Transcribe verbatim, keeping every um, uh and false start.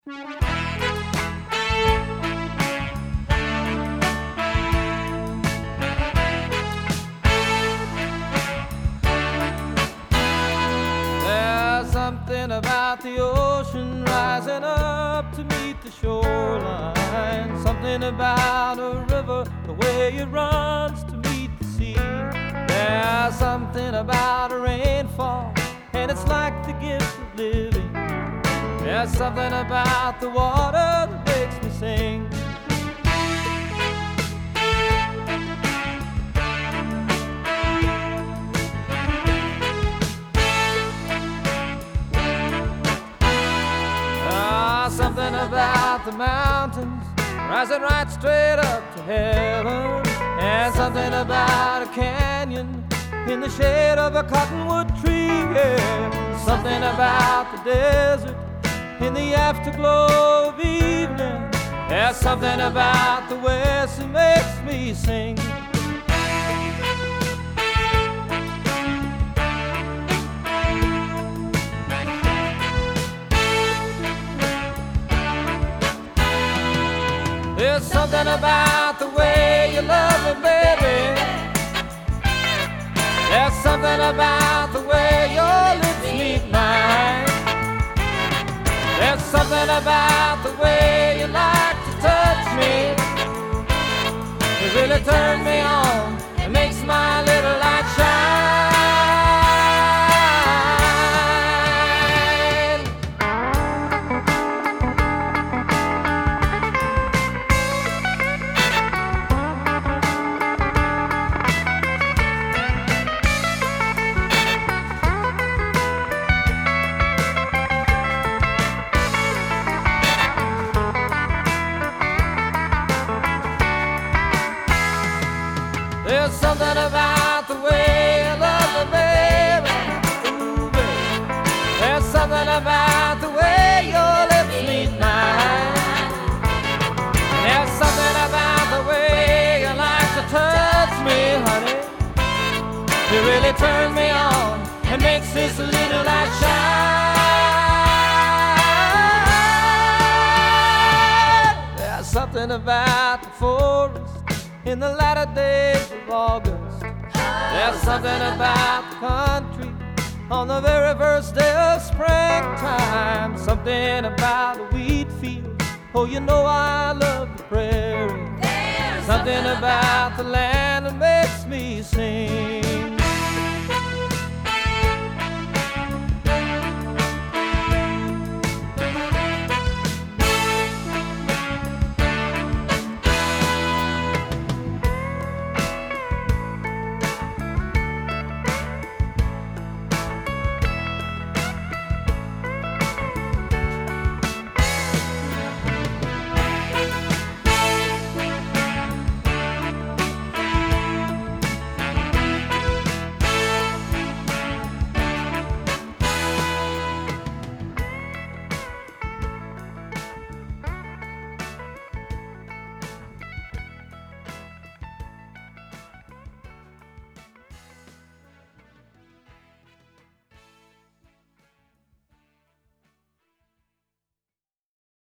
There's something about the ocean rising up to meet the shoreline. Something about a river, the way it runs to meet the sea. There's something about a rainfall, and it's like the gift of living. There's something about the water that makes me sing. Ah, something about the mountains rising right straight up to heaven. And something about a canyon in the shade of a cottonwood tree. Yeah. Something about the desert in the afterglow of evening. There's something about the west that makes me sing. There's something about the way you love me, baby. There's something about the way your lips meet mine. There's something about the way you like to touch me. It really turns me on. It makes my little light shine. There's something about the way you love me, baby. Ooh, baby. There's something about the way your lips meet mine. There's something about the way you like to touch me, honey. It really turns me on and makes this little light shine. There's something about the forest in the latter days of August. There's something about the country on the very first day of springtime. Something about the wheat fields. Oh, you know I love the prairie. There's something about the land that makes me sing.